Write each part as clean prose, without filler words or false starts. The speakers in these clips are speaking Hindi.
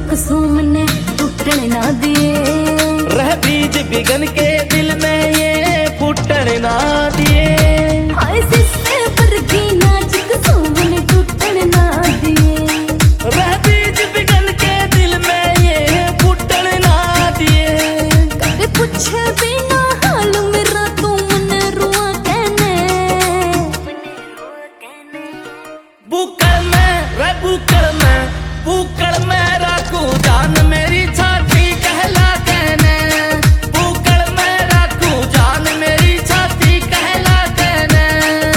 कुसुम ने टूटने ना दिए, रह बीज बिगन के दिल में ये फूटन ना दिए। हाय सिस्से पर की नाच कुसुम ने टूटने ना दिए, रह बीज बिगन के दिल में ये फूटन ना दिए। कदे पूछे बिना हाल मेरा तू मने रुआ कहने, बुकड़ में रे बुकड़ में, बुकड़ में राखू जान मेरी छाती कहला कहने, बुकड़ में राखू जान मेरी छाती कहला कहने।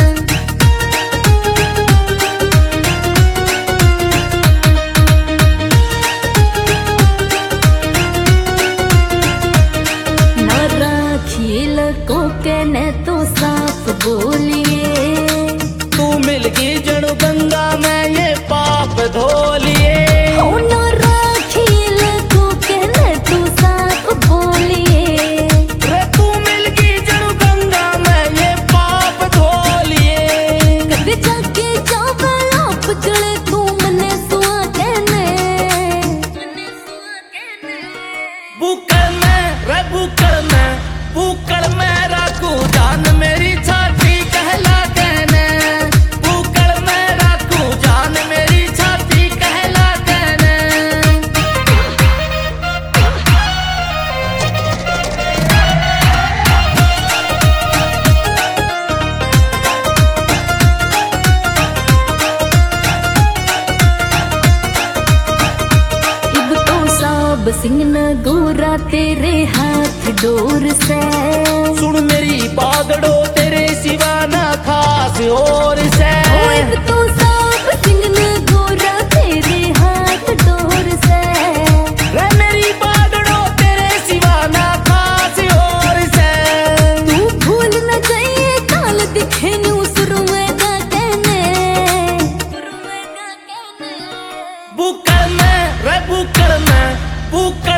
ना राखी लको कहने तो साफ बोलिए, तू मिल गई जड़ू गंगा में ये पाप धो लिए। हो ना राखी लको कहने तो साफ बोलिए, रे तू मिल गई जड़ू गंगा में ये पाप धो लिए। कदे जाके जावे आप चले तू मने सुआ कहने, बुकड़ में रे बुकड़ में, बुकड़ में राखू जान मेरी छाती कहला कहने, बुकड़ में राखू जान मेरी छाती कहला कहने। इब तो साब सिंह न गोरा तेरे हाथ डोर से, सुन मेरी बागड़ो तेरे सिवा ना खास और से। ओ इब तो साब सिंह न गोरा तेरे हाथ डोर से, रे मेरी बागड़ो तेरे सिवा ना खास और से। तू भूल न जाइए काल दिखे न्यू सुरुएगा कहने, बुकड़ में रे बुकड़ में, बुकड़